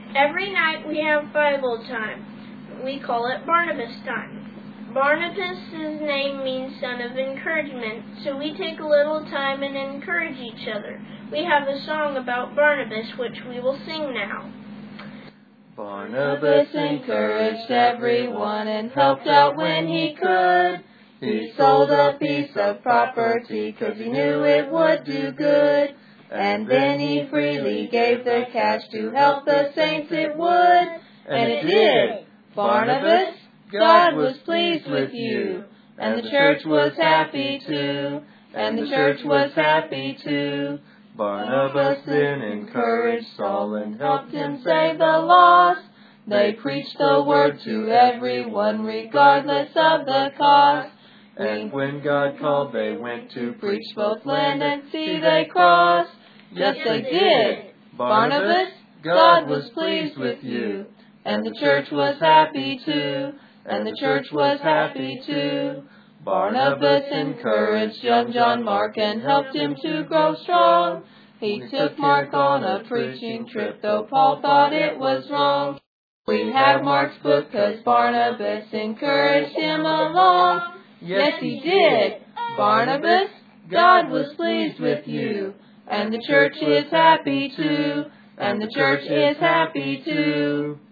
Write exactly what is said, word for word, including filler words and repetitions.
Every night we have Bible time. We call it Barnabas time. Barnabas' name means son of encouragement, so we take a little time and encourage each other. We have a song about Barnabas, which we will sing now. Barnabas encouraged everyone and helped out when he could. He sold a piece of property 'cause he knew it would do good. And then he freely gave the cash to help the saints it would. And it did. Barnabas, God was pleased with you. And the church was happy too. And the church was happy too. Barnabas then encouraged Saul and helped him save the lost. They preached the word to everyone regardless of the cost. And when God called, they went to preach both land and sea they crossed. Yes, they did. Barnabas, God was pleased with you. And the church was happy too. And the church was happy too. Barnabas encouraged young John Mark and helped him to grow strong. He took Mark on a preaching trip, though Paul thought it was wrong. We have Mark's book 'cause Barnabas encouraged him along. Yes, he did. Barnabas, God was pleased with you. And the church is happy too. And the church is happy too.